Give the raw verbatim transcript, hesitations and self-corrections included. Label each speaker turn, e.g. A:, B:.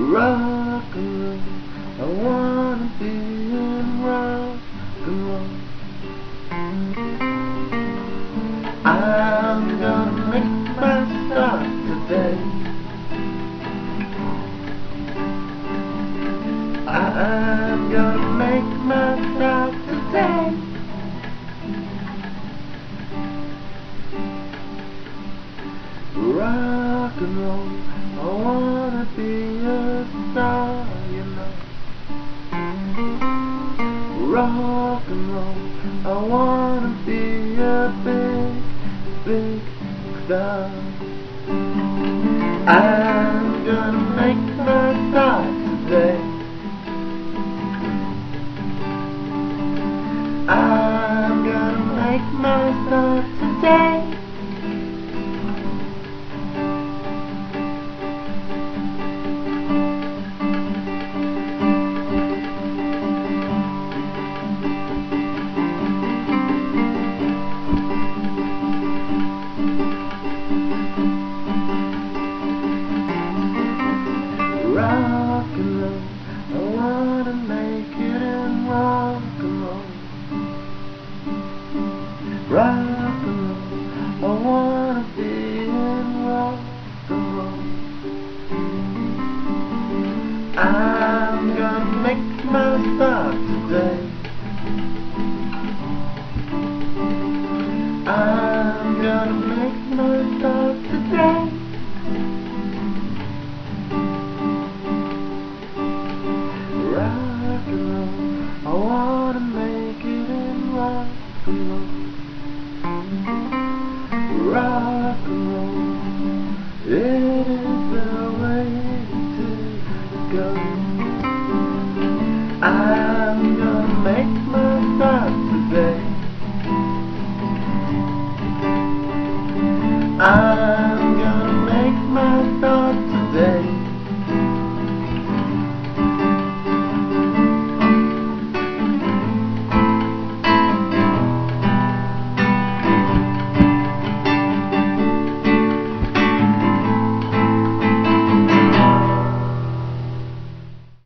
A: rock and roll. I wanna be in rock and roll. I'm gonna make my start today. I'm gonna make my start today. Rock and roll, I wanna be a star, you know. Rock and roll, I wanna be a big, big star. I'm gonna make my start today. I'm gonna make my start today. Rock and roll, I wanna make it in rock and roll. Rock and roll, I wanna be in rock and roll. I'm gonna make my start today.